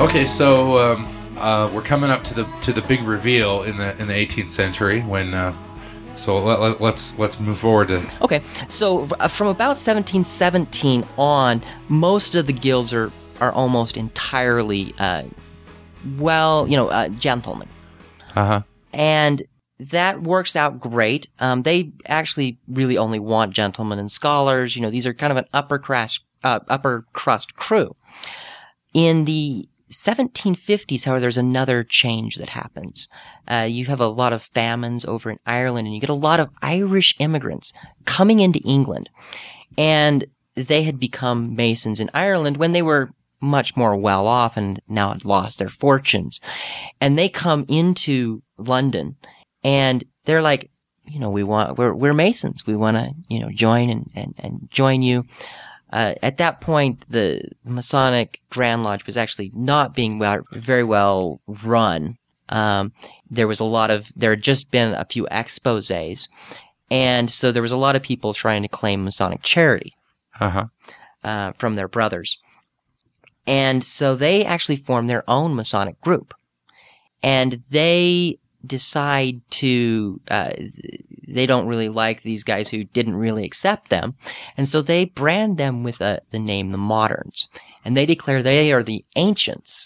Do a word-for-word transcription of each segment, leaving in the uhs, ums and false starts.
Okay, so um, uh, we're coming up to the to the big reveal in the in the eighteenth century when. Uh, so let, let, let's let's move forward to. Okay, so uh, from about seventeen seventeen on, most of the guilds are are almost entirely, uh, well, you know, uh, gentlemen. Uh huh. And that works out great. Um, they actually really only want gentlemen and scholars. You know, these are kind of an upper crust, uh, upper crust crew. In the seventeen fifties, however, there's another change that happens. Uh, you have a lot of famines over in Ireland, and you get a lot of Irish immigrants coming into England. And they had become Masons in Ireland when they were much more well off and now had lost their fortunes. And they come into London, and they're like, you know, we want, we're, we're Masons. We want to, you know, join and, and, and join you. Uh, at that point, the Masonic Grand Lodge was actually not being well, very well run. Um, there was a lot of, there had just been a few exposés. And so there was a lot of people trying to claim Masonic charity, Uh-huh. uh, from their brothers. And so they actually formed their own Masonic group. And they decide to, uh, they don't really like these guys who didn't really accept them. And so they brand them with a, the name the Moderns. And they declare they are the ancients.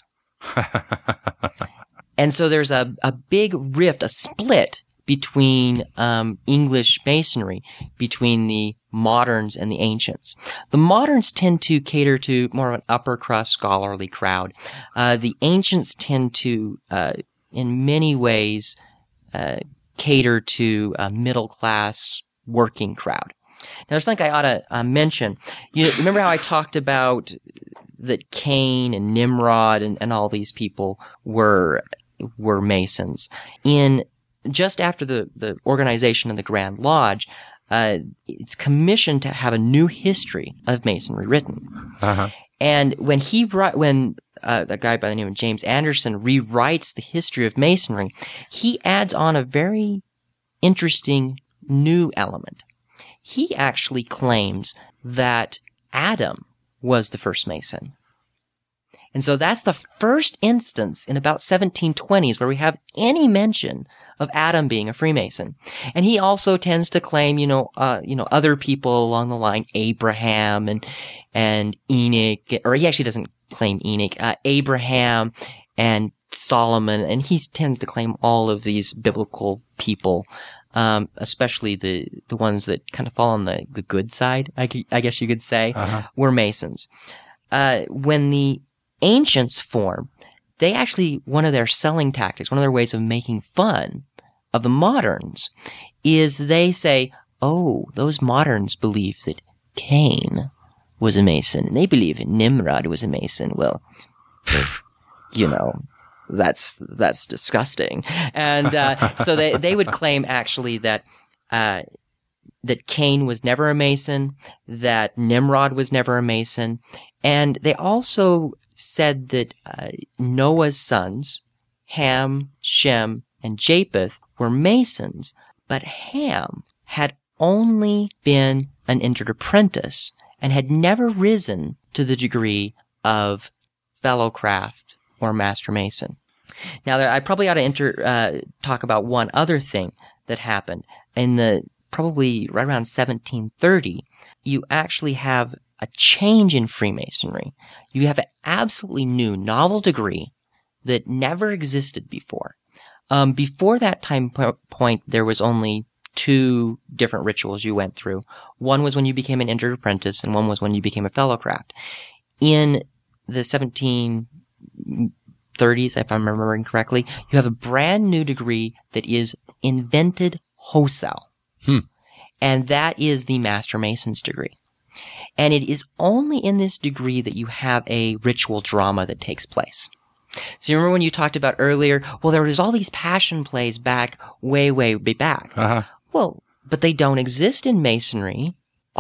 And so there's a, a big rift, a split between um, English Masonry, between the Moderns and the Ancients. The Moderns tend to cater to more of an upper crust scholarly crowd. Uh, the Ancients tend to, uh, in many ways, uh, cater to a middle class working crowd. Now, there's something I ought to uh, mention. You remember how I talked about that Cain and Nimrod and, and all these people were were Masons? In just after the, the organization of the Grand Lodge, uh, it's commissioned to have a new history of Masonry written. Uh-huh. And when he when uh, a guy by the name of James Anderson rewrites the history of Masonry, he adds on a very interesting new element. He actually claims that Adam was the first Mason. And so that's the first instance in about seventeen twenties where we have any mention of Adam being a Freemason. And he also tends to claim, you know, uh, you know, other people along the line, Abraham and, and Enoch, or he actually doesn't claim Enoch, uh, Abraham and Solomon, and he tends to claim all of these biblical people, um, especially the, the ones that kind of fall on the, the good side, I, I guess you could say, uh-huh. were Masons. Uh, when the Ancients form, they actually, one of their selling tactics, one of their ways of making fun of the Moderns is they say, oh, those Moderns believe that Cain was a Mason, and they believe Nimrod was a Mason. Well, you know, that's, that's disgusting. And, uh, so they, they would claim actually that, uh, that Cain was never a Mason, that Nimrod was never a Mason, and they also said that uh, Noah's sons, Ham, Shem, and Japheth, were Masons, but Ham had only been an entered apprentice and had never risen to the degree of fellow craft or master mason. Now, there, I probably ought to enter, uh, talk about one other thing that happened. In the probably right around seventeen thirty, you actually have a change in Freemasonry. You have an absolutely new, novel degree that never existed before. Um, before that time po- point, there was only two different rituals you went through. One was when you became an entered apprentice, and one was when you became a fellow craft. In the seventeen thirties, if I'm remembering correctly, you have a brand new degree that is invented wholesale. Hmm. And that is the Master Mason's degree. And it is only in this degree that you have a ritual drama that takes place. So you remember when you talked about earlier, well, there was all these passion plays back, way, way, way back. Uh-huh. Well, but they don't exist in Masonry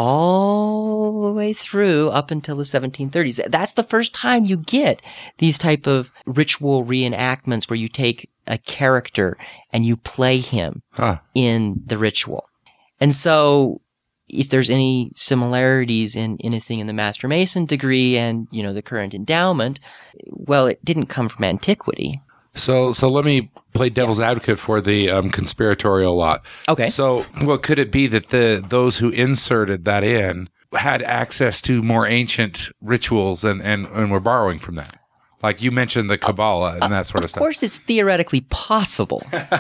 all the way through up until the seventeen thirties. That's the first time you get these type of ritual reenactments where you take a character and you play him huh. in the ritual. And so if there's any similarities in anything in the Master Mason degree and, you know, the current endowment, well, it didn't come from antiquity. So, so let me play devil's advocate for the um, conspiratorial lot. Okay. So, well, could it be that the those who inserted that in had access to more ancient rituals and, and, and were borrowing from that? Like you mentioned the Kabbalah and that sort of, of stuff. Of course, it's theoretically possible.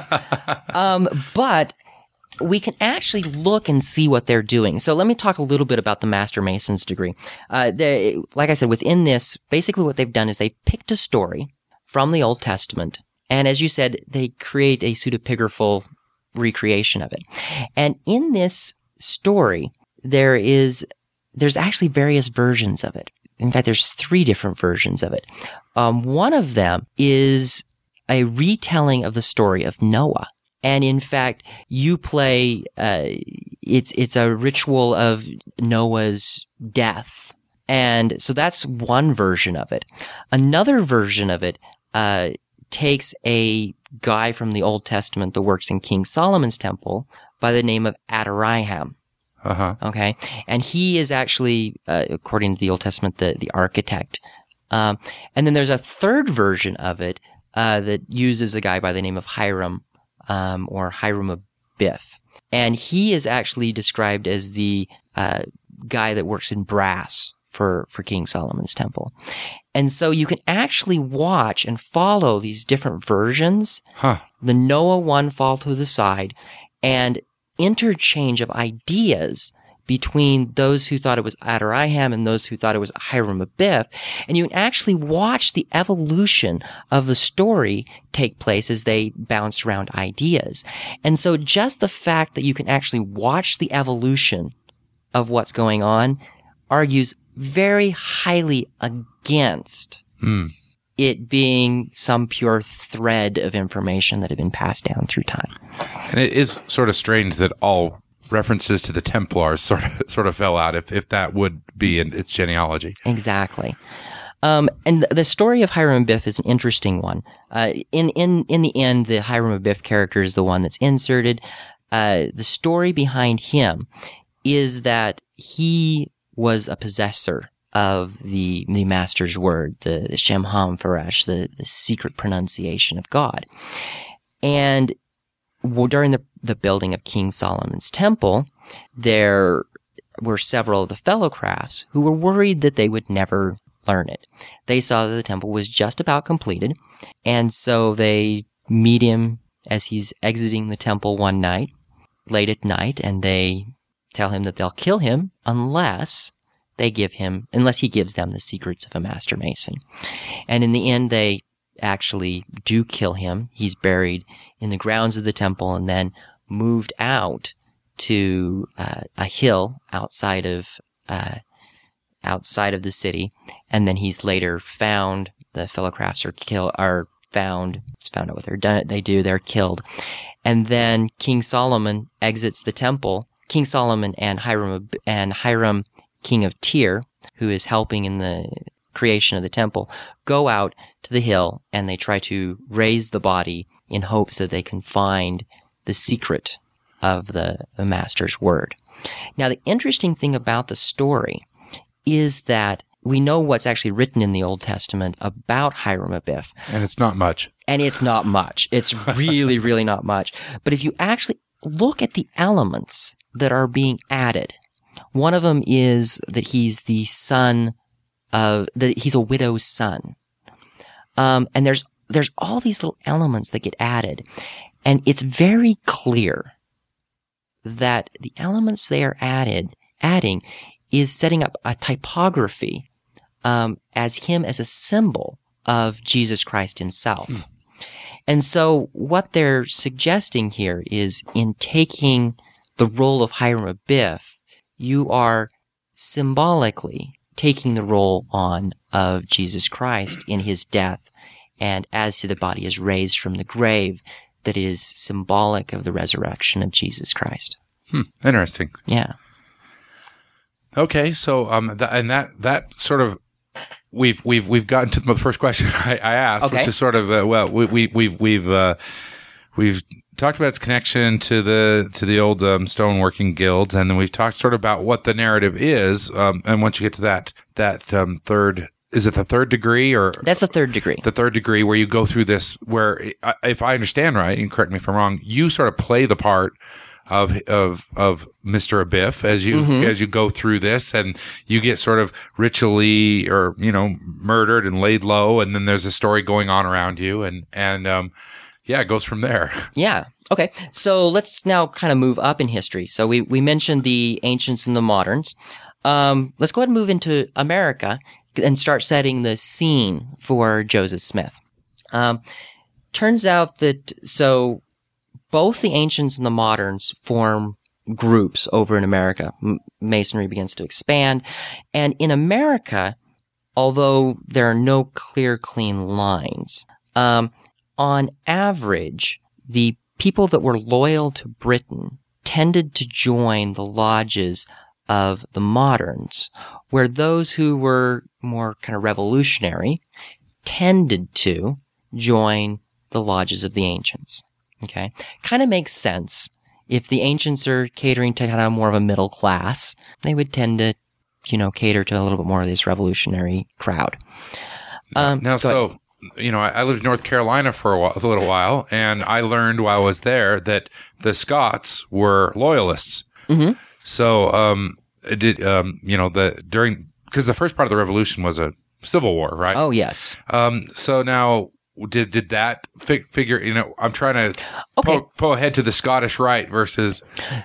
um, but we can actually look and see what they're doing. So let me talk a little bit about the Master Mason's degree. Uh, they, like I said, within this, basically what they've done is they've picked a story from the Old Testament, and as you said, they create a pseudepigraphal recreation of it. And in this story, there is there's actually various versions of it. In fact, there's three different versions of it. Um, one of them is a retelling of the story of Noah. And in fact, you play, uh, it's, it's a ritual of Noah's death. And so that's one version of it. Another version of it, uh, takes a guy from the Old Testament that works in King Solomon's temple by the name of Adoraham. Uh-huh. Okay. And he is actually, uh, according to the Old Testament, the, the architect. Um, and then there's a third version of it, uh, that uses a guy by the name of Hiram, um, or Hiram of Biff. And he is actually described as the, uh, guy that works in brass for, for King Solomon's temple. And so you can actually watch and follow these different versions. Huh. The Noah one fall to the side, and interchange of ideas between those who thought it was Adoraham and those who thought it was Hiram of Biff. And you can actually watch the evolution of the story take place as they bounce around ideas. And so just the fact that you can actually watch the evolution of what's going on argues very highly against mm. it being some pure thread of information that had been passed down through time. And it is sort of strange that all references to the Templars sort of sort of fell out, if if that would be in its genealogy. Exactly. Um, and the, the story of Hiram of Biff is an interesting one. Uh, in in in the end, the Hiram of Biff character is the one that's inserted. Uh, the story behind him is that he was a possessor of the the Master's word, the, the Shem HaMephorash, the, the secret pronunciation of God. And well, during the, the building of King Solomon's temple, there were several of the fellow crafts who were worried that they would never learn it. They saw that the temple was just about completed, and so they meet him as he's exiting the temple one night, late at night, and they tell him that they'll kill him unless they give him, unless he gives them the secrets of a Master Mason. And in the end, they actually do kill him. He's buried in the grounds of the temple and then moved out to uh, a hill outside of uh, outside of the city. And then he's later found. The fellow crafts are kill are found. It's found out what they're done. They do. They're killed. And then King Solomon exits the temple. King Solomon and Hiram and Hiram, king of Tyre, who is helping in the creation of the temple, go out to the hill and they try to raise the body in hopes that they can find the secret of the, the Master's word. Now, the interesting thing about the story is that we know what's actually written in the Old Testament about Hiram of Biff. And it's not much. And it's not much. It's really, really not much. But if you actually look at the elements that are being added, one of them is that he's the son of, that he's a widow's son. Um, and there's, there's all these little elements that get added. And it's very clear that the elements they are added, adding is setting up a typography, um, as him as a symbol of Jesus Christ himself. Hmm. And so what they're suggesting here is in taking the role of Hiram of Biff, you are symbolically taking the role on of Jesus Christ in his death, and as the body is raised from the grave, that it is symbolic of the resurrection of Jesus Christ. Hmm. Interesting. Yeah. Okay, so um, th- and that that sort of we've we've we've gotten to the first question I, I asked, okay. which is sort of uh, well we, we we've we've uh, we've talked about its connection to the to the old um, stoneworking guilds, and then we've talked sort of about what the narrative is. Um, and once you get to that that um, third, is it the third degree or That's the third degree. the third degree where you go through this? Where, if I understand right, and correct me if I'm wrong, you sort of play the part of of of Mister Abiff as you Mm-hmm. as you go through this, and you get sort of ritually or you know murdered and laid low, and then there's a story going on around you, and and um, yeah, it goes from there. Yeah. Okay. So let's now kind of move up in history. So we, we mentioned the ancients and the moderns. Um, let's go ahead and move into America and start setting the scene for Joseph Smith. Um, turns out that, so both the ancients and the moderns form groups over in America. M- Masonry begins to expand. And in America, although there are no clear, clean lines, um, on average, the people that were loyal to Britain tended to join the lodges of the moderns, where those who were more kind of revolutionary tended to join the lodges of the ancients. Okay? Kind of makes sense. If the ancients are catering to kind of more of a middle class, they would tend to, you know, cater to a little bit more of this revolutionary crowd. Um, Now, go so ahead. you know, I, I lived in North Carolina for a, while, a little while, and I learned while I was there that the Scots were loyalists. Mm-hmm. So, um, it did um, you know, the during because the first part of the Revolution was a civil war, right? Oh, yes. Um, so now, did did that fig- figure? You know, I'm trying to Okay. po, po ahead to the Scottish Rite versus.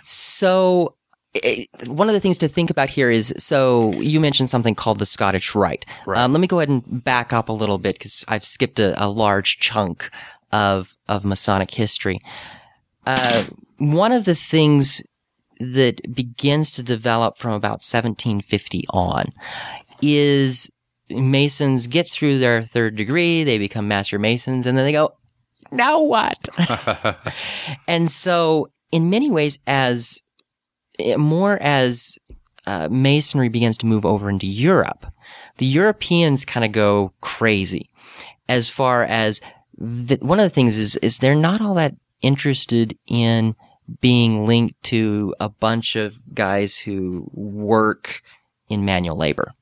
So, eh, one of the things to think about here is, so you mentioned something called the Scottish Rite. Right. Um, let me go ahead and back up a little bit because I've skipped a, a large chunk of of Masonic history. Uh, one of the things that begins to develop from about seventeen fifty on is Masons get through their third degree, they become Master Masons, and then they go, now what? And so, in many ways, as more as uh, Masonry begins to move over into Europe, the Europeans kind of go crazy. As far as the, one of the things is, is they're not all that interested in being linked to a bunch of guys who work in manual labor.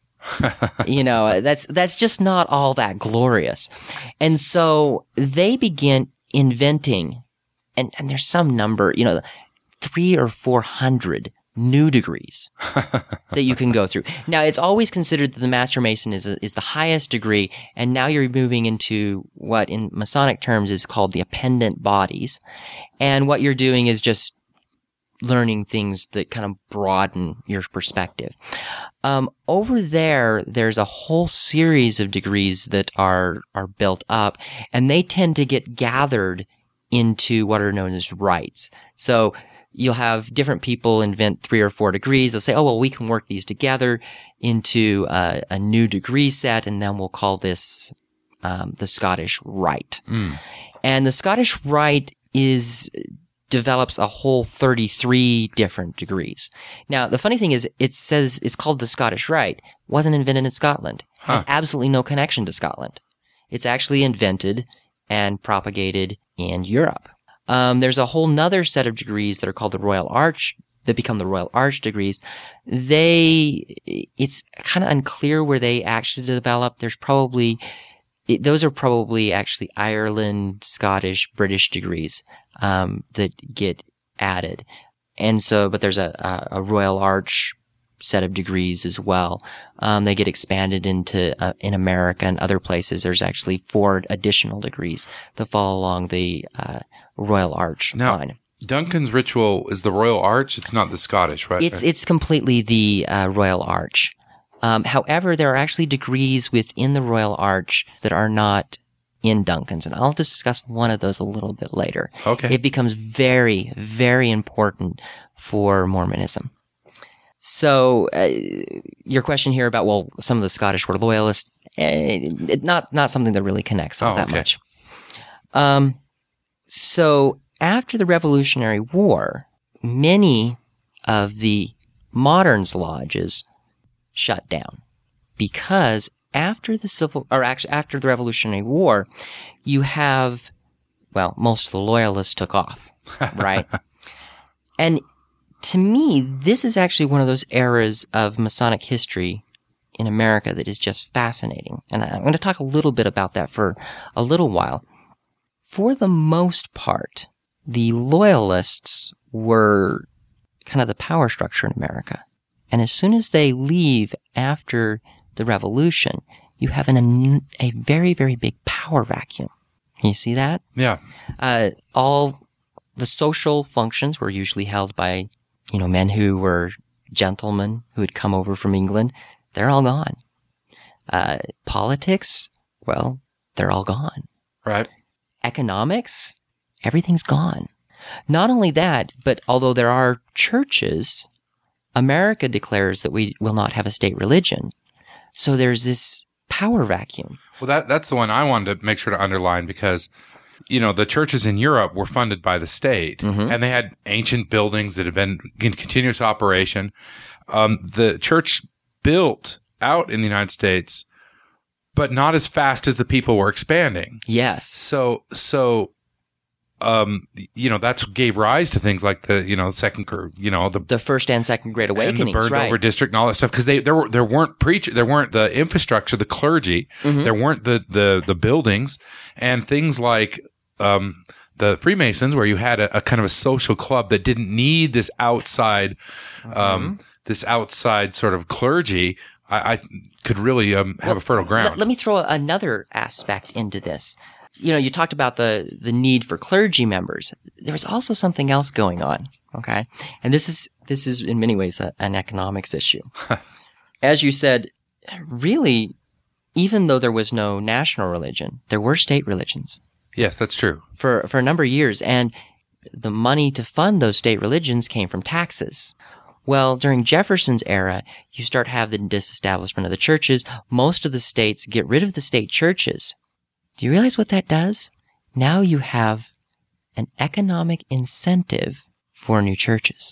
You know, that's that's just not all that glorious. And so they begin inventing, and, and there's some number, you know, three or four hundred new degrees that you can go through. Now, it's always considered that the Master Mason is a, is the highest degree, and now you're moving into what in Masonic terms is called the appendant bodies. And what you're doing is just learning things that kind of broaden your perspective. Um, over there, there's a whole series of degrees that are are built up, and they tend to get gathered into what are known as rites. So you'll have different people invent three or four degrees. They'll say, oh, well, we can work these together into a, a new degree set, and then we'll call this um, the Scottish Rite. Mm. And the Scottish Rite is develops a whole thirty-three different degrees. Now, the funny thing is, it says it's called the Scottish Rite. It wasn't invented in Scotland. It has Huh. absolutely no connection to Scotland. It's actually invented and propagated in Europe. Um, there's a whole nother set of degrees that are called the Royal Arch, that become the Royal Arch degrees. They, it's kind of unclear where they actually developed. There's probably, it, those are probably actually Ireland, Scottish, British degrees, um, that get added. And so, but there's a, a, a Royal Arch set of degrees as well. Um, they get expanded into, uh, in America and other places. There's actually four additional degrees that fall along the, uh, Royal Arch Now, line. Duncan's ritual is the Royal Arch. It's not the Scottish, right? It's, it's completely the, uh, Royal Arch. Um, however, there are actually degrees within the Royal Arch that are not in Duncan's, and I'll discuss one of those a little bit later. Okay. It becomes very, very important for Mormonism. So, uh, your question here about, well, some of the Scottish were loyalists, eh, it, not not something that really connects all Oh, that okay. much. Um, so after the Revolutionary War, many of the moderns lodges shut down because after the civil, or actually after the Revolutionary War, you have, well, most of the loyalists took off. right? And to me, this is actually one of those eras of Masonic history in America that is just fascinating. And I'm going to talk a little bit about that for a little while. For the most part, the Loyalists were kind of the power structure in America. And as soon as they leave after the Revolution, you have an, a very, very big power vacuum. Can you see that? Yeah. Uh, all the social functions were usually held by, you know, men who were gentlemen who had come over from England. They're all gone. Uh, politics, well, they're all gone. Right. Economics, everything's gone. Not only that, but although there are churches, America declares that we will not have a state religion. So there's this power vacuum. Well, that that's the one I wanted to make sure to underline because, you know, the churches in Europe were funded by the state, Mm-hmm. and they had ancient buildings that had been in continuous operation. Um, the church built out in the United States, but not as fast as the people were expanding. Yes. So, so, um, you know, that's gave rise to things like the, you know, second, cur- you know, the The first and second Great Awakenings, and the burned right? over district and all that stuff because they there were there weren't preach there weren't the infrastructure, the clergy, Mm-hmm. there weren't the the the buildings and things like um the Freemasons, where you had a, a kind of a social club that didn't need this outside um this outside sort of clergy. I, I could really um, have Well, a fertile ground. Let, let me throw another aspect into this. You know, you talked about the, the need for clergy members. There was also something else going on, okay? And this is this is in many ways a, an economics issue. As you said, really, even though there was no national religion, there were state religions Yes, that's true. for for a number of years, and the money to fund those state religions came from taxes. Well, during Jefferson's era, you start have the disestablishment of the churches. Most of the states get rid of the state churches. Do you realize what that does? Now you have an economic incentive for new churches.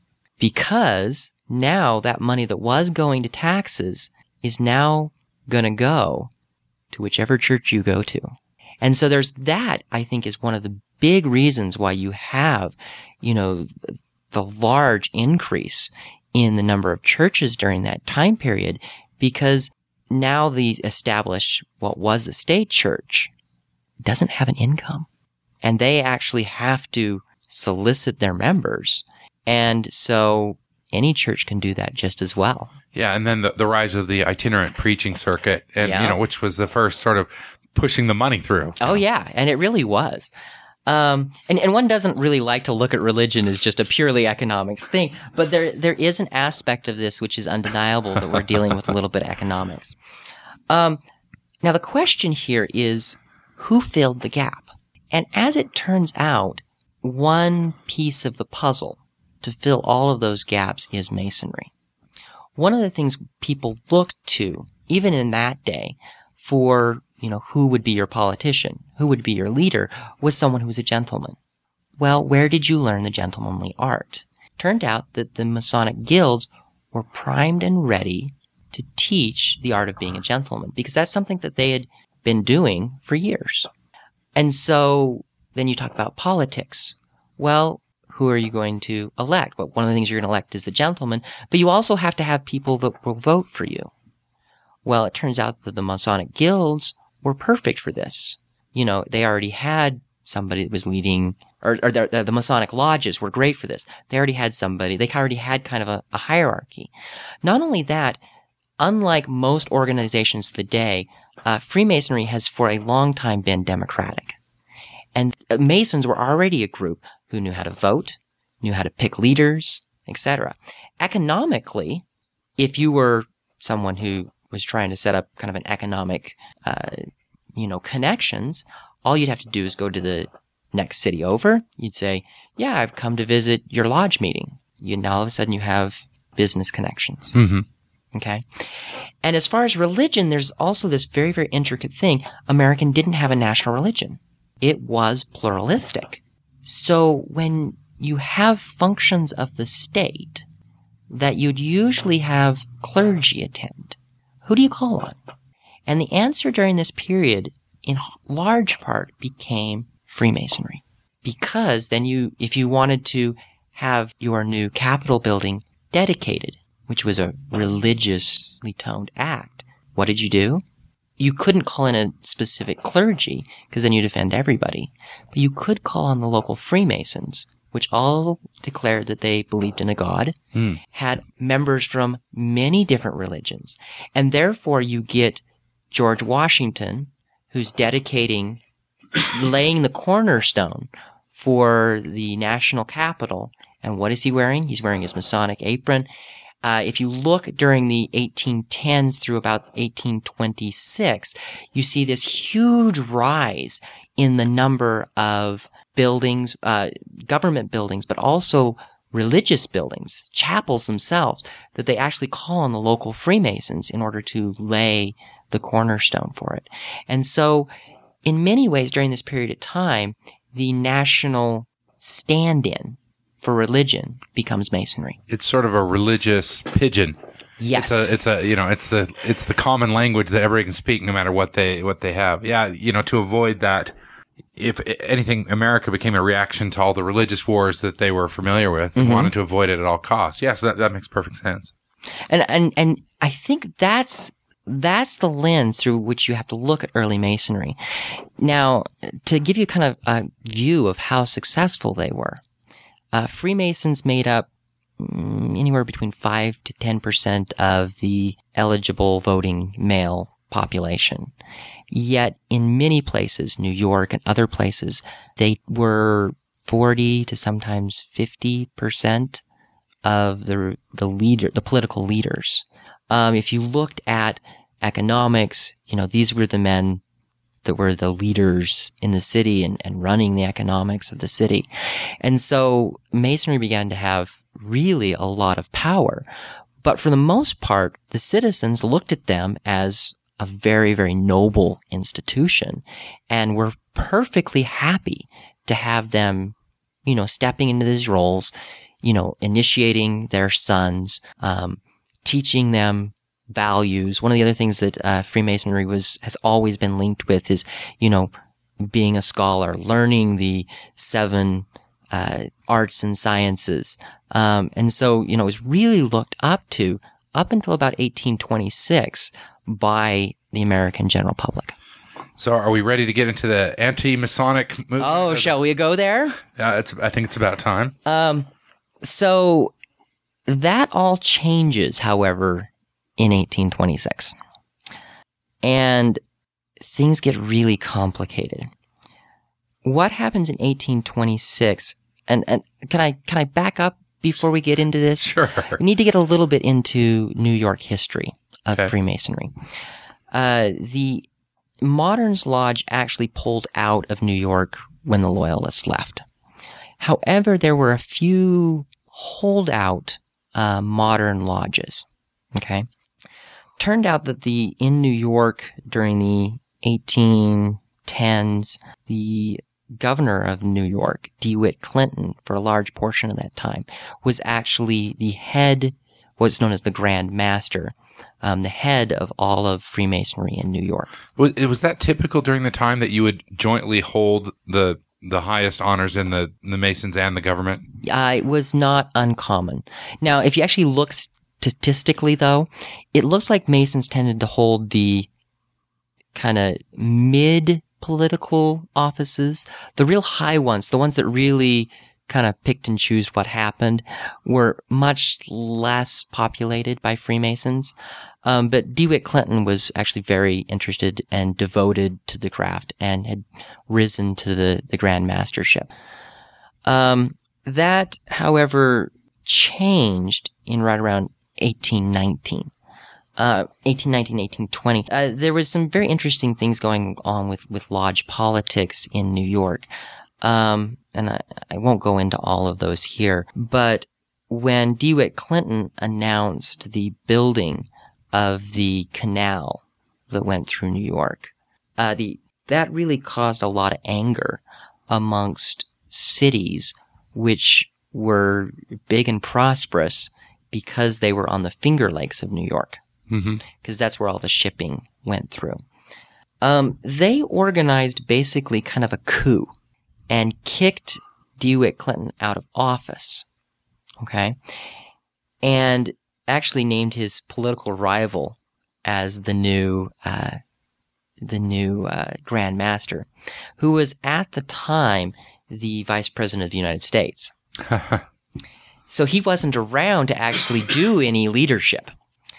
Because now that money that was going to taxes is now going to go to whichever church you go to. And so there's that, I think, is one of the big reasons why you have, you know, the large increase in the number of churches during that time period, because now the established, what was the state church, doesn't have an income. And they actually have to solicit their members. And so any church can do that just as well. Yeah, and then the, the rise of the itinerant preaching circuit, and Yeah. you know, which was the first sort of pushing the money through. Oh, yeah. And it really was. Um, and, and one doesn't really like to look at religion as just a purely economics thing, but there there is an aspect of this which is undeniable that we're dealing with a little bit of economics. Um, now, the question here is, who filled the gap? And as it turns out, one piece of the puzzle to fill all of those gaps is Masonry. One of the things people looked to, even in that day, for you know, who would be your politician, who would be your leader, was someone who was a gentleman. Well, where did you learn the gentlemanly art? Turned out that the Masonic guilds were primed and ready to teach the art of being a gentleman, because that's something that they had been doing for years. And so then you talk about politics. Well, who are you going to elect? Well, one of the things you're going to elect is the gentleman, but you also have to have people that will vote for you. Well, it turns out that the Masonic guilds were perfect for this. You know, they already had somebody that was leading, or, or the, the Masonic lodges were great for this. They already had somebody, they already had kind of a, a hierarchy. Not only that, unlike most organizations of the day, uh, Freemasonry has for a long time been democratic. And Masons were already a group who knew how to vote, knew how to pick leaders, et cetera. Economically, if you were someone who was trying to set up kind of an economic, uh, you know, connections, all you'd have to do is go to the next city over. You'd say, yeah, I've come to visit your lodge meeting. You now all of a sudden you have business connections. Mm-hmm. Okay. And as far as religion, there's also this very, very intricate thing. American didn't have a national religion. It was pluralistic. So when you have functions of the state that you'd usually have clergy attend, who do you call on? And the answer during this period, in large part, became Freemasonry. because then you, if you wanted to have your new Capitol building dedicated, which was a religiously toned act, what did you do? You couldn't call in a specific clergy, because then you'd offend everybody. But you could call on the local Freemasons, which all declared that they believed in a god, mm. had members from many different religions. And therefore you get George Washington, who's dedicating, laying the cornerstone for the national capital. And what is he wearing? He's wearing his Masonic apron. Uh, if you look during the eighteen tens through about eighteen twenty-six, you see this huge rise in the number of buildings, uh, government buildings, but also religious buildings, chapels themselves, that they actually call on the local Freemasons in order to lay the cornerstone for it. And so, in many ways during this period of time, the national stand-in for religion becomes Masonry. It's sort of a religious pigeon. Yes. It's a, it's a, you know, it's the, it's the common language that everybody can speak no matter what they, what they have. Yeah. You know, to avoid that, if anything, America became a reaction to all the religious wars that they were familiar with and mm-hmm. wanted to avoid it at all costs. Yes. Yeah, so that, that makes perfect sense. And, and, and I think that's, that's the lens through which you have to look at early Masonry. Now, to give you kind of a view of how successful they were, Uh, Freemasons made up mm, anywhere between five to ten percent of the eligible voting male population. Yet in many places, New York and other places, they were forty to sometimes fifty percent of the the leader, the political leaders. Um, if you looked at economics, you know, these were the men that were the leaders in the city and, and running the economics of the city. And so Masonry began to have really a lot of power. But for the most part, the citizens looked at them as a very, very noble institution and were perfectly happy to have them, you know, stepping into these roles, you know, initiating their sons, um, teaching them values. One of the other things that uh, Freemasonry was has always been linked with is, you know, being a scholar, learning the seven uh, arts and sciences. Um, and so, you know, it was really looked up to up until about eighteen twenty-six by the American general public. So are we ready to get into the anti-Masonic movement? Oh, shall we go there? Yeah, it's, I think it's about time. Um, so that all changes, however, in eighteen twenty-six. And things get really complicated. What happens in eighteen twenty-six? And, and can I, can I back up before we get into this? Sure. We need to get a little bit into New York history of okay. Freemasonry. Uh, the Moderns Lodge actually pulled out of New York when the Loyalists left. However, there were a few holdout uh, modern lodges. Okay. Turned out that the in New York during the eighteen tens, the governor of New York, DeWitt Clinton, for a large portion of that time, was actually the head, what's known as the Grand Master, um, the head of all of Freemasonry in New York. Was, was that typical during the time that you would jointly hold the the highest honors in the the Masons and the government? Uh, it was not uncommon. Now, if you actually look statistically, though, it looks like Masons tended to hold the kind of mid-political offices. The real high ones, the ones that really kind of picked and choose what happened, were much less populated by Freemasons. Um, but DeWitt Clinton was actually very interested and devoted to the craft and had risen to the, the Grand Mastership. Um, that, however, changed in right around eighteen nineteen. Uh, eighteen nineteen, eighteen twenty. Uh, there was some very interesting things going on with, with lodge politics in New York. Um, and I, I won't go into all of those here, but when DeWitt Clinton announced the building of the canal that went through New York, uh, the, that really caused a lot of anger amongst cities which were big and prosperous because they were on the Finger Lakes of New York, because mm-hmm. that's where all the shipping went through. Um, they organized basically kind of a coup, and kicked DeWitt Clinton out of office. Okay? And actually named his political rival as the new, uh, the new, uh, Grand Master, who was at the time the Vice President of the United States. So he wasn't around to actually do any leadership.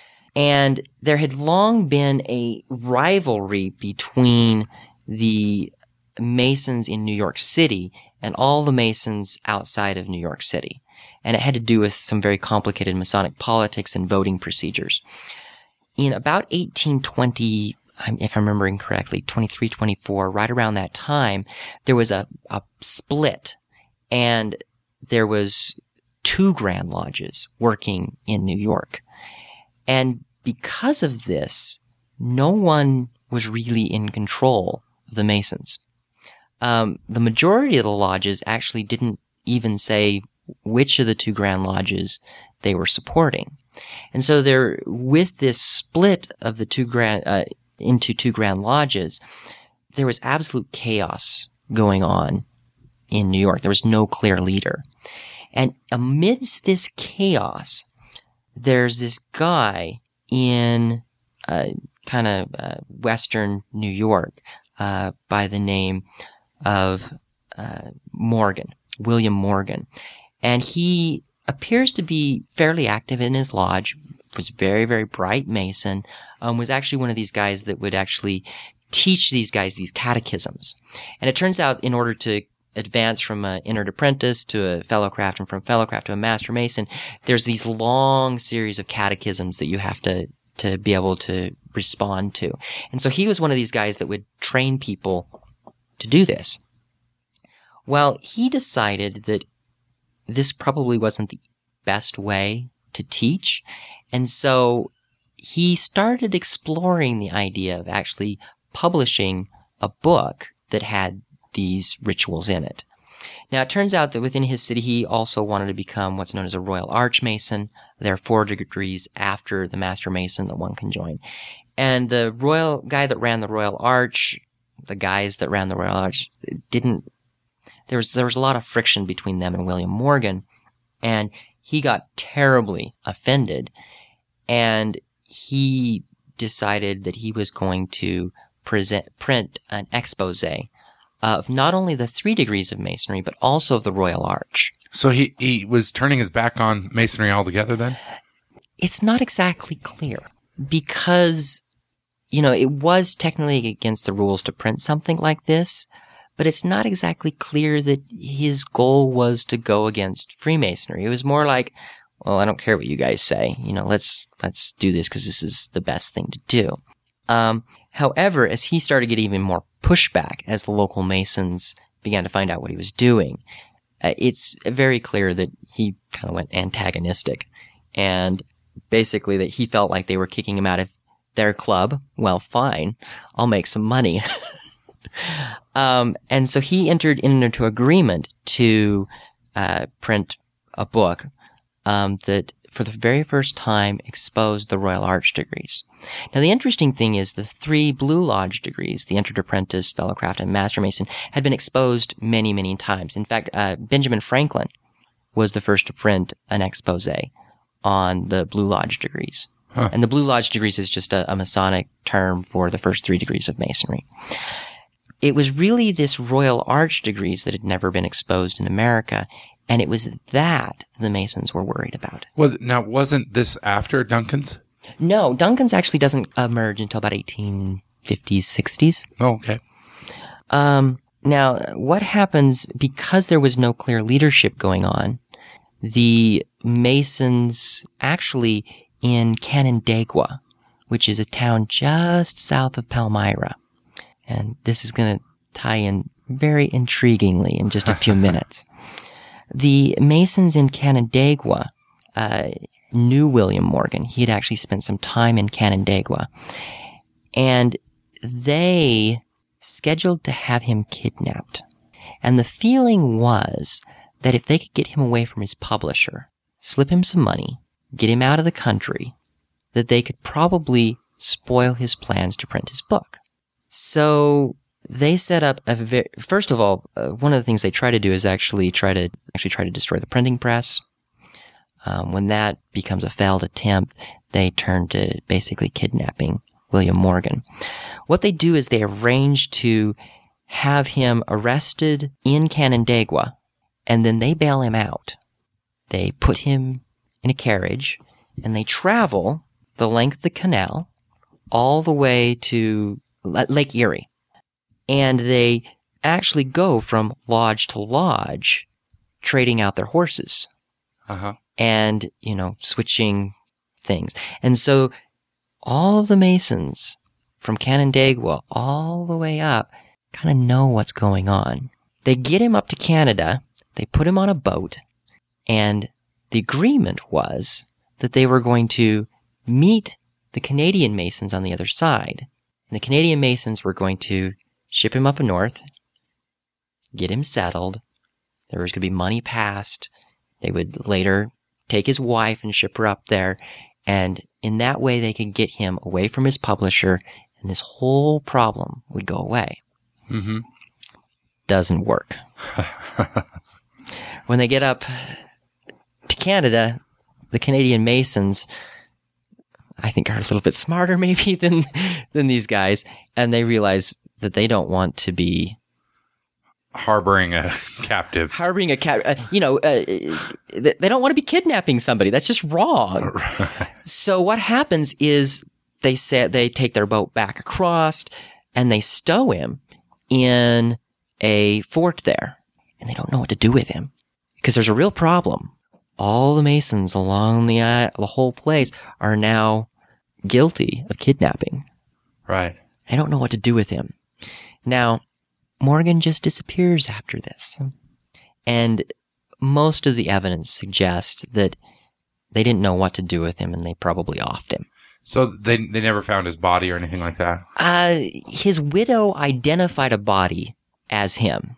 And there had long been a rivalry between the Masons in New York City and all the Masons outside of New York City. And it had to do with some very complicated Masonic politics and voting procedures. In about eighteen twenty, if I'm remembering correctly, twenty-three, twenty-four, right around that time, there was a, a split, and there was two Grand Lodges working in New York. And because of this, no one was really in control of the Masons. Um, the majority of the lodges actually didn't even say which of the two Grand Lodges they were supporting. And so there, with this split of the two grand, uh, into two Grand Lodges, there was absolute chaos going on in New York. There was no clear leader. And amidst this chaos, there's this guy in uh, kind of uh, western New York uh, by the name of uh, Morgan, William Morgan. And he appears to be fairly active in his lodge, was very, very bright Mason, um, was actually one of these guys that would actually teach these guys these catechisms. And it turns out in order to advance from an entered apprentice to a fellow craft and from fellow craft to a master mason, there's these long series of catechisms that you have to, to be able to respond to. And so he was one of these guys that would train people to do this. Well, he decided that this probably wasn't the best way to teach. And so he started exploring the idea of actually publishing a book that had these rituals in it. Now, it turns out that within his city, he also wanted to become what's known as a Royal Archmason. There are four degrees after the Master Mason that one can join. And the royal guy that ran the Royal Arch, the guys that ran the Royal Arch, didn't, there was, there was a lot of friction between them and William Morgan. And he got terribly offended. And he decided that he was going to present, print an expose of not only the three degrees of Masonry, but also of the Royal Arch. So he, he was turning his back on Masonry altogether then? It's not exactly clear because, you know, it was technically against the rules to print something like this, but it's not exactly clear that his goal was to go against Freemasonry. It was more like, well, I don't care what you guys say. You know, let's, let's do this because this is the best thing to do. Um, however, as he started getting even more pushback as the local Masons began to find out what he was doing, uh, it's very clear that he kind of went antagonistic and basically that he felt like they were kicking him out of their club. Well, fine, I'll make some money. um, and so he entered into agreement to uh, print a book um, that for the very first time exposed the Royal Arch degrees. Now, the interesting thing is the three Blue Lodge degrees, the Entered Apprentice, Fellow Craft, and Master Mason, had been exposed many, many times. In fact, uh, Benjamin Franklin was the first to print an expose on the Blue Lodge degrees. Huh. And the Blue Lodge degrees is just a, a Masonic term for the first three degrees of Masonry. It was really this Royal Arch degrees that had never been exposed in America, and it was that the Masons were worried about. Well, now, wasn't this after Duncan's? No, Duncan's actually doesn't emerge until about eighteen fifties, sixties. Oh, okay. Um, now, what happens, because there was no clear leadership going on, the Masons actually in Canandaigua, which is a town just south of Palmyra, and this is going to tie in very intriguingly in just a few minutes. The Masons in Canandaigua uh, knew William Morgan. He had actually spent some time in Canandaigua. And they scheduled to have him kidnapped. And the feeling was that if they could get him away from his publisher, slip him some money, get him out of the country, that they could probably spoil his plans to print his book. So they set up a very, first of all, uh, one of the things they try to do is actually try to actually try to destroy the printing press. Um, when that becomes a failed attempt, they turn to basically kidnapping William Morgan. What they do is they arrange to have him arrested in Canandaigua, and then they bail him out. They put him in a carriage, and they travel the length of the canal all the way to Lake Erie. And they actually go from lodge to lodge, trading out their horses. Uh-huh. And, you know, switching things. And so all of the Masons from Canandaigua all the way up kind of know what's going on. They get him up to Canada, they put him on a boat, and the agreement was that they were going to meet the Canadian Masons on the other side. And the Canadian Masons were going to ship him up north, get him settled. There was going to be money passed. They would later take his wife and ship her up there. And in that way, they could get him away from his publisher, and this whole problem would go away. Mm-hmm. Doesn't work. When they get up to Canada, the Canadian Masons, I think, are a little bit smarter maybe than than these guys, and they realize that they don't want to be harboring a captive. Harboring a cat, uh, you know, uh, they don't want to be kidnapping somebody. That's just wrong. Right. So what happens is they say they take their boat back across, and they stow him in a fort there, and they don't know what to do with him because there's a real problem. All the Masons along the uh, the whole place are now guilty of kidnapping. Right. I don't know what to do with him. Now, Morgan just disappears after this. And most of the evidence suggests that they didn't know what to do with him, and they probably offed him. So they they never found his body or anything like that? Uh, his widow identified a body as him.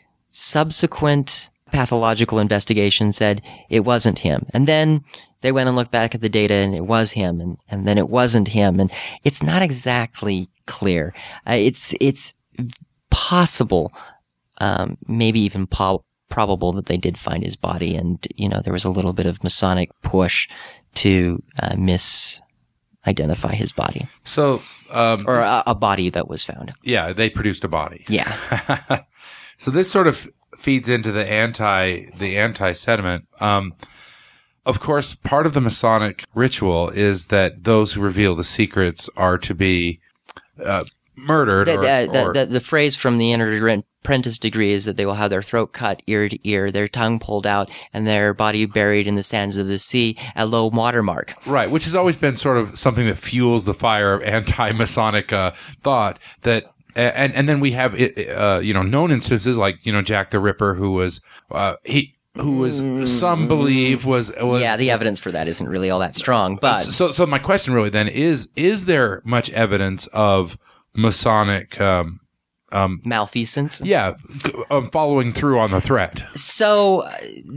Subsequent pathological investigation said it wasn't him. And then they went and looked back at the data, and it was him, and, and then it wasn't him. And it's not exactly clear. Uh, it's it's possible, um, maybe even po- probable that they did find his body, and you know there was a little bit of Masonic push to uh, misidentify his body. So, um, or a, a body that was found. Yeah, they produced a body. Yeah. So this sort of feeds into the anti the anti sentiment. Um, of course, part of the Masonic ritual is that those who reveal the secrets are to be uh, murdered. The, or, the, or, the, the phrase from the Enter Apprentice degree is that they will have their throat cut ear to ear, their tongue pulled out, and their body buried in the sands of the sea at low water mark. Right, which has always been sort of something that fuels the fire of anti-Masonic uh, thought. That and and then we have uh, you know known instances like you know Jack the Ripper, who was uh, he. Who was some believe was, was yeah the evidence for that isn't really all that strong, but so so my question really then is is there much evidence of Masonic um, um, malfeasance? Yeah, um, following through on the threat. So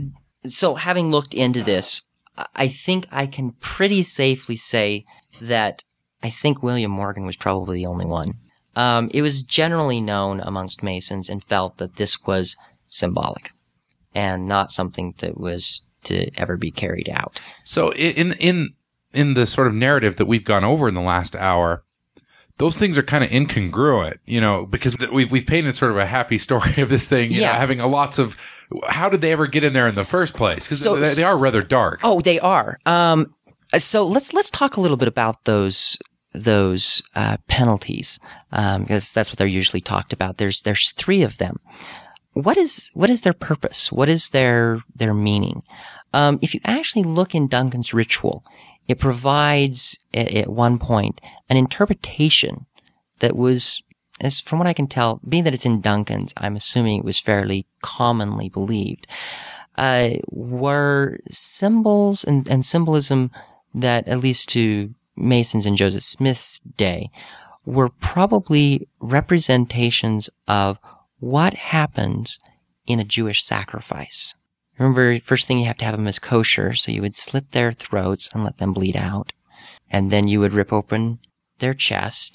so having looked into this, I think I can pretty safely say that I think William Morgan was probably the only one. Um, it was generally known amongst Masons and felt that this was symbolic and not something that was to ever be carried out. So in in in the sort of narrative that we've gone over in the last hour, those things are kind of incongruent, you know, because we've we've painted sort of a happy story of this thing, you yeah. know, having a lots of. How did they ever get in there in the first place? Because so, they, they are rather dark. Oh, they are. Um, so let's let's talk a little bit about those those uh, penalties, um, because that's what they're usually talked about. There's there's three of them. What is what is their purpose? What is their their meaning? Um, if you actually look in Duncan's ritual, it provides at, at one point an interpretation that was, as from what I can tell, being that it's in Duncan's, I'm assuming it was fairly commonly believed, uh, were symbols and, and symbolism that, at least to Masons in Joseph Smith's day, were probably representations of what happens in a Jewish sacrifice. Remember, first thing you have to have them is kosher, so you would slit their throats and let them bleed out. And then you would rip open their chest,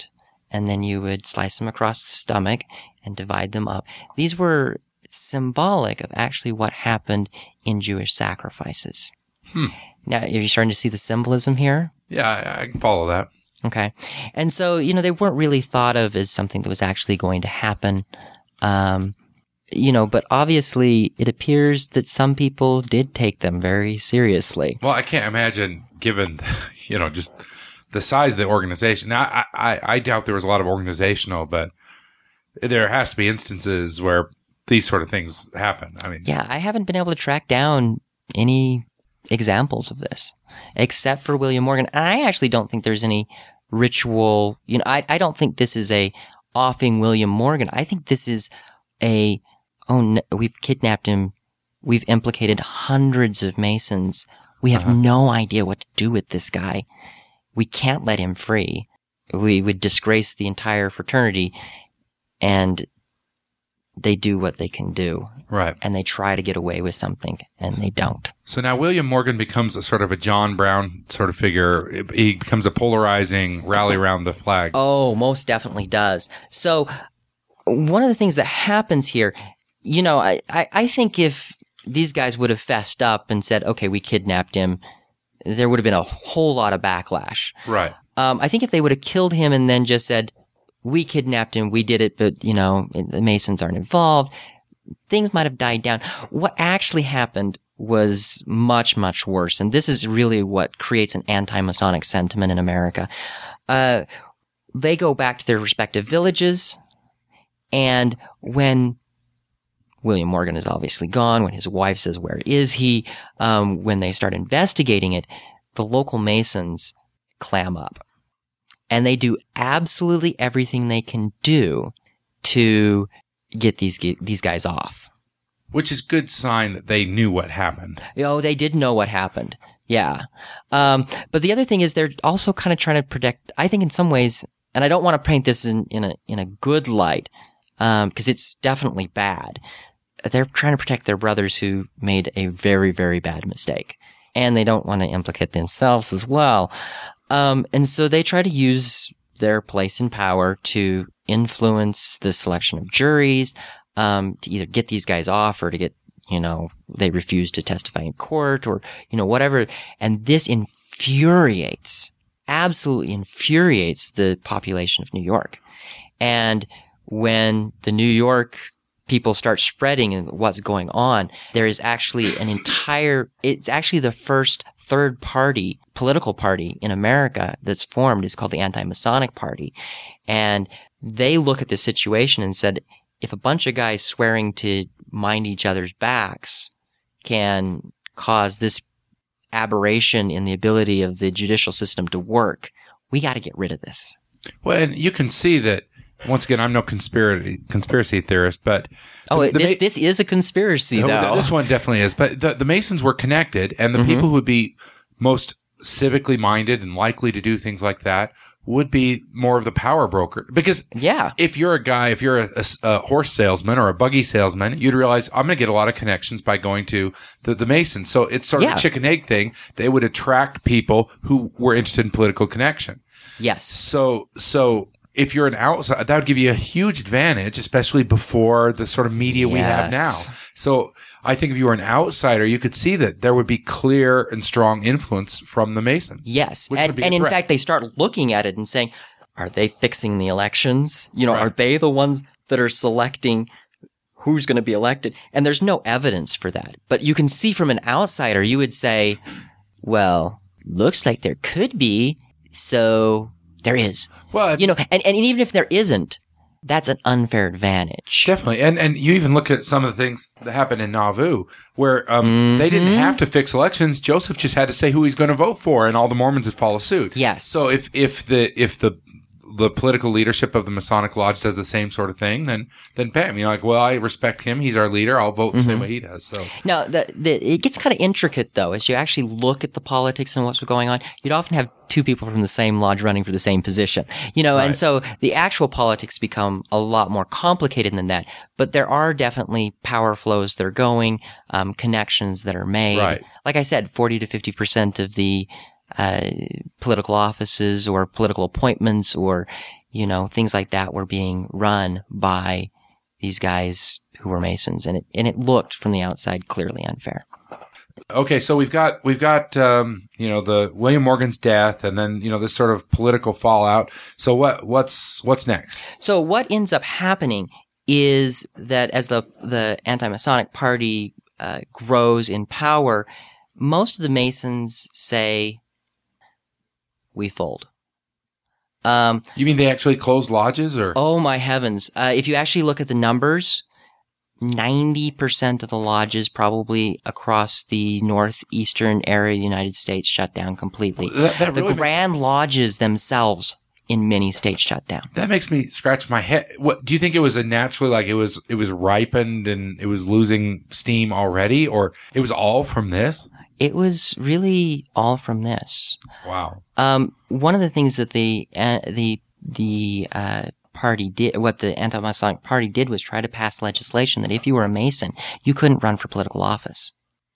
and then you would slice them across the stomach and divide them up. These were symbolic of actually what happened in Jewish sacrifices. Hmm. Now, are you starting to see the symbolism here? Yeah, I, I can follow that. Okay. And so, you know, they weren't really thought of as something that was actually going to happen. Um, you know, but obviously it appears that some people did take them very seriously. Well, I can't imagine, given, you know, just the size of the organization. Now, I, I, I doubt there was a lot of organizational, but there has to be instances where these sort of things happen. I mean, yeah, I haven't been able to track down any examples of this, except for William Morgan. And I actually don't think there's any ritual, you know, I, I don't think this is a offing William Morgan. I think this is a, oh, no, we've kidnapped him. We've implicated hundreds of Masons. We have uh-huh. no idea what to do with this guy. We can't let him free. We would disgrace the entire fraternity, and they do what they can do. Right. And they try to get away with something, and they don't. So now William Morgan becomes a sort of a John Brown sort of figure. He becomes a polarizing rally around the flag. Oh, most definitely does. So one of the things that happens here, you know, I, I, I think if these guys would have fessed up and said, okay, we kidnapped him, there would have been a whole lot of backlash. Right. Um, I think if they would have killed him and then just said, we kidnapped him, we did it, but, you know, the Masons aren't involved, things might have died down. What actually happened was much, much worse. And this is really what creates an anti-Masonic sentiment in America. Uh, they go back to their respective villages, and when William Morgan is obviously gone, when his wife says, where is he? Um, when they start investigating it, the local Masons clam up. And they do absolutely everything they can do to get these these guys off. Which is good sign that they knew what happened. Oh, they did know what happened. Yeah. Um, but the other thing is they're also kind of trying to protect, I think in some ways, and I don't want to paint this in, in a in a good light, um, because it's definitely bad. They're trying to protect their brothers who made a very, very bad mistake. And they don't want to implicate themselves as well. Um, and so they try to use their place in power to influence the selection of juries, um, to either get these guys off or to get, you know, they refuse to testify in court or, you know, whatever. And this infuriates, absolutely infuriates the population of New York. And when the New York people start spreading what's going on, there is actually an entire, it's actually the first third party, political party in America that's formed. It's called the Anti-Masonic Party. And they look at the situation and said, if a bunch of guys swearing to mind each other's backs can cause this aberration in the ability of the judicial system to work, we got to get rid of this. Well, and you can see that, once again, I'm no conspiracy conspiracy theorist, but oh, the, the this Ma- this is a conspiracy, no, though. This one definitely is. But the, the Masons were connected, and the mm-hmm. people who would be most civically minded and likely to do things like that would be more of the power broker. Because yeah. if you're a guy, if you're a, a, a horse salesman or a buggy salesman, you'd realize I'm going to get a lot of connections by going to the, the Masons. So it's sort of yeah. a chicken egg thing. They would attract people who were interested in political connection. Yes. So so. If you're an outsider, that would give you a huge advantage, especially before the sort of media yes. we have now. So I think if you were an outsider, you could see that there would be clear and strong influence from the Masons. Yes. And, and in fact, they start looking at it and saying, are they fixing the elections? You know, right. are they the ones that are selecting who's going to be elected? And there's no evidence for that. But you can see from an outsider, you would say, well, looks like there could be, so there is. Well, you know, and, and even if there isn't, that's an unfair advantage. Definitely. And and you even look at some of the things that happened in Nauvoo, where um, mm-hmm. they didn't have to fix elections. Joseph just had to say who he's going to vote for, and all the Mormons would follow suit. Yes. So if if the if the the political leadership of the Masonic Lodge does the same sort of thing, then then bam, you're like, well, I respect him. He's our leader. I'll vote the mm-hmm. same way he does. So now, the, the, it gets kind of intricate, though, as you actually look at the politics and what's going on. You'd often have two people from the same lodge running for the same position, you know, right. and so the actual politics become a lot more complicated than that. But there are definitely power flows that are going, um, connections that are made. Right. Like I said, forty to fifty percent of the uh, political offices or political appointments or you know, things like that were being run by these guys who were Masons, and it and it looked from the outside clearly unfair. Okay, so we've got we've got um, you know, the William Morgan's death, and then, you know, this sort of political fallout. So what what's what's next? So what ends up happening is that as the the anti-Masonic party uh, grows in power, most of the Masons say, "We fold." Um, You mean they actually closed lodges, or? oh my heavens! Uh, if you actually look at the numbers, ninety percent of the lodges probably across the northeastern area of the United States shut down completely. That, that The really Grand Lodges themselves in many states shut down. makes, that makes me scratch my head. What do you think? It was a naturally, like, it was it was ripened and it was losing steam already, or it was all from this? It was really all from this. Wow. Um, one of the things that the uh, the the uh, party did, what the anti-Masonic party did, was try to pass legislation that if you were a Mason, you couldn't run for political office.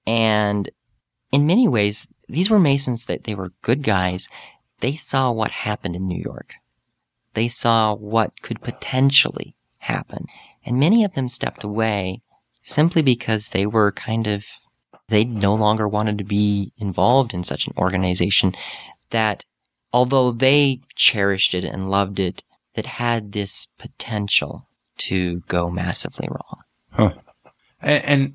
And in many ways, these were Masons that they were good guys. They saw what happened in New York. They saw what could potentially happen. And many of them stepped away simply because they were kind of, they no longer wanted to be involved in such an organization that, although they cherished it and loved it, that had this potential to go massively wrong. Huh. And, and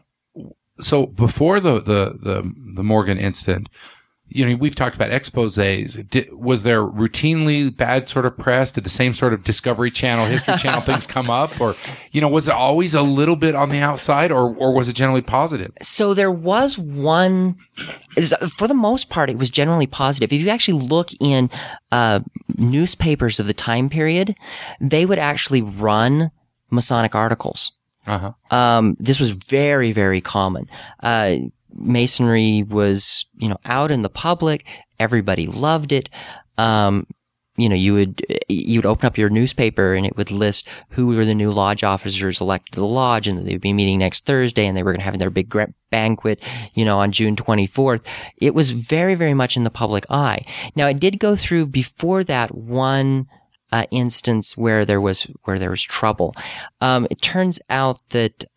so before the, the, the, the Morgan incident, you know, we've talked about exposés. Did, was there routinely bad sort of press? Did the same sort of Discovery Channel, History Channel things come up? Or, you know, was it always a little bit on the outside, or, or was it generally positive? So there was one, for the most part, it was generally positive. If you actually look in uh, newspapers of the time period, they would actually run Masonic articles. Uh-huh. Um, this was very, very common. Uh, Masonry was, you know, out in the public. Everybody loved it. Um, you know, you would, you would open up your newspaper and it would list who were the new lodge officers elected to the lodge, and that they would be meeting next Thursday, and they were going to have their big banquet, you know, on June twenty-fourth. It was very, very much in the public eye. Now, it did go through before that one uh, instance where there was, where there was trouble. Um, it turns out that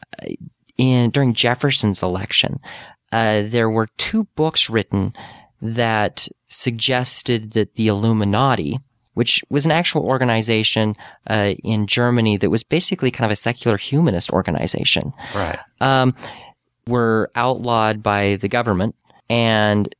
in, during Jefferson's election, Uh, there were two books written that suggested that the Illuminati, which was an actual organization uh, in Germany that was basically kind of a secular humanist organization, Right. um, were outlawed by the government, and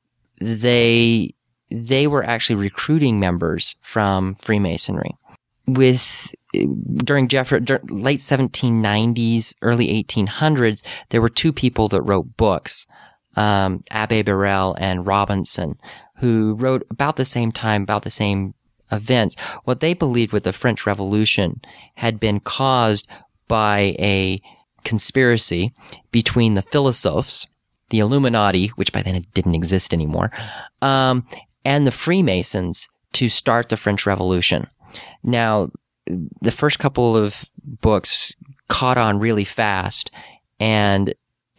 they they were actually recruiting members from Freemasonry. With during Jeff during late seventeen nineties, early eighteen hundreds, there were two people that wrote books, um, Abbe Birrell and Robinson, who wrote about the same time, about the same events. What they believed with the French Revolution had been caused by a conspiracy between the Philosophes, the Illuminati, which by then it didn't exist anymore, um, and the Freemasons to start the French Revolution. Now, the first couple of books caught on really fast, and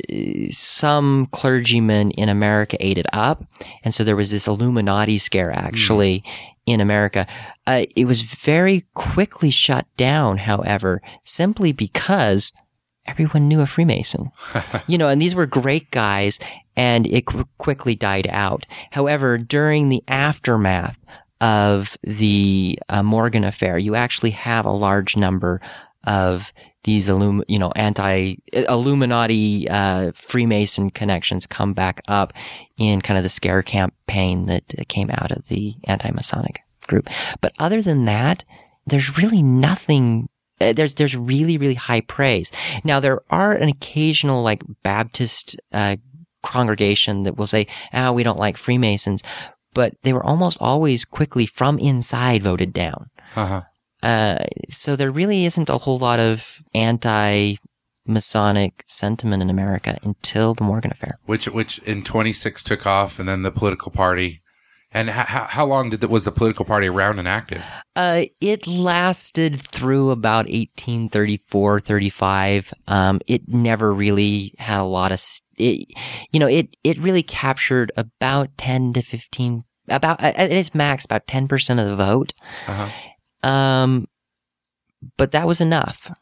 some clergymen in America ate it up. And so there was this Illuminati scare actually mm. in America. Uh, it was very quickly shut down, however, simply because everyone knew a Freemason. You know, and these were great guys, and it qu- quickly died out. However, during the aftermath of the uh, Morgan affair, you actually have a large number of these illum- you know, anti Illuminati uh, Freemason connections come back up in kind of the scare campaign that came out of the anti-Masonic group. But other than that, there's really nothing. Uh, there's there's really really high praise. Now there are an occasional like Baptist uh, congregation that will say, "Ah, we don't like Freemasons." But they were almost always quickly from inside voted down. Uh-huh. Uh, so there really isn't a whole lot of anti-Masonic sentiment in America until the Morgan affair. Which, which in twenty-six took off, and then the political party. And how, how long did the, was the political party around and active? Uh, it lasted through about eighteen thirty-four, thirty-five. Um, it never really had a lot of, it, you know, it, it really captured about ten to fifteen, about, at its max, about ten percent of the vote. Uh-huh. Um, but that was enough.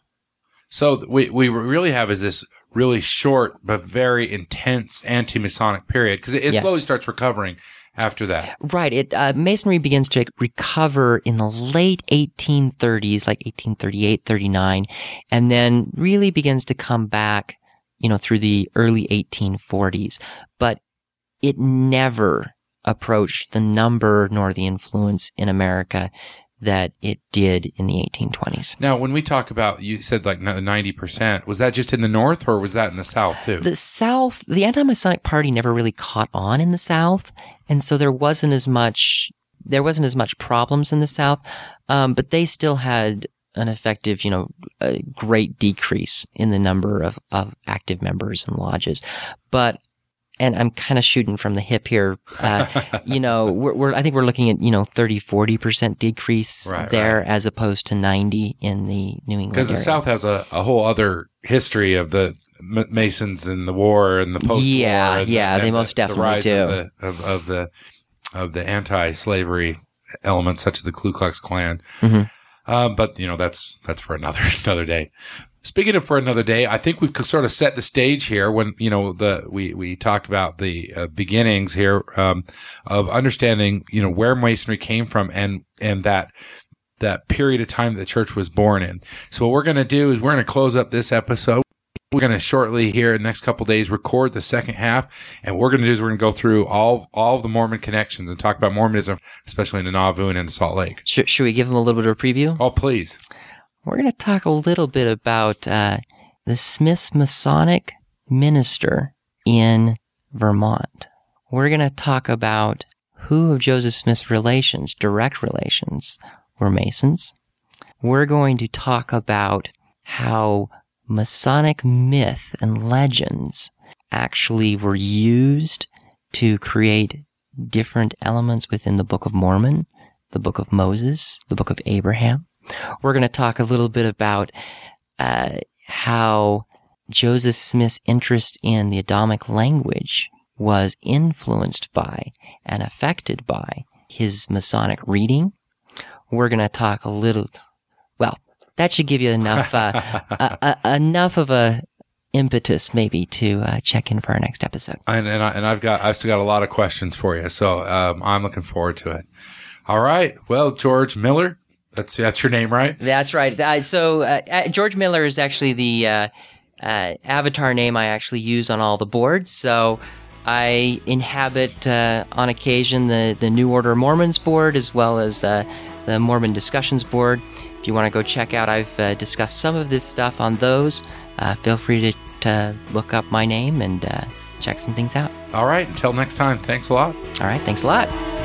So we we really have is this really short but very intense anti-Masonic period, because it, it Yes. slowly starts recovering after that. Right. It uh, Masonry begins to recover in the late eighteen thirties, like eighteen thirty-eight, thirty-nine, and then really begins to come back, you know, through the early eighteen forties. But it never approached the number nor the influence in America that it did in the eighteen twenties. Now, when we talk about, you said like ninety percent, was that just in the North or was that in the South too? The South, the anti-Masonic party never really caught on in the South, and so there wasn't as much, there wasn't as much problems in the South, um, but they still had an effective, you know, a great decrease in the number of, of active members and lodges. But, and I'm kind of shooting from the hip here, uh, you know, we're, we're, I think we're looking at, you know, thirty, forty percent decrease Right, there right. as opposed to ninety in the New England Because the area. South has a, a whole other history of the M- Masons and the war and the post-war. Yeah, and yeah, the, they and most the, definitely the rise do. Of the, of, of the of the anti-slavery elements, such as the Ku Klux Klan. Mhm. Um, but you know, that's that's for another another day. Speaking of for another day, I think we've sort of set the stage here when, you know, the, we, we talked about the uh, beginnings here, um, of understanding, you know, where Masonry came from and, and that, that period of time that the church was born in. So what we're going to do is we're going to close up this episode. We're going to shortly here in the next couple of days record the second half. And what we're going to do is we're going to go through all, all of the Mormon connections and talk about Mormonism, especially in the Nauvoo and in Salt Lake. Should, should we give them a little bit of a preview? Oh, please. We're going to talk a little bit about uh, the Smiths Masonic minister in Vermont. We're going to talk about who of Joseph Smith's relations, direct relations, were Masons. We're going to talk about how Masonic myth and legends actually were used to create different elements within the Book of Mormon, the Book of Moses, the Book of Abraham. We're going to talk a little bit about uh, how Joseph Smith's interest in the Adamic language was influenced by and affected by his Masonic reading. We're going to talk a little, well, that should give you enough, uh, uh, uh, enough of a impetus maybe to uh, check in for our next episode. And and, I, and I've got I've still got a lot of questions for you, so um, I'm looking forward to it. All right, well, George Miller, that's that's your name, right? That's right. Uh, so uh, George Miller is actually the uh, uh, avatar name I actually use on all the boards. So I inhabit uh, on occasion the the New Order of Mormons board as well as the the Mormon Discussions board. If you want to go check out, I've uh, discussed some of this stuff on those. Uh, feel free to, to look up my name and uh, check some things out. All right, until next time, thanks a lot. All right, thanks a lot.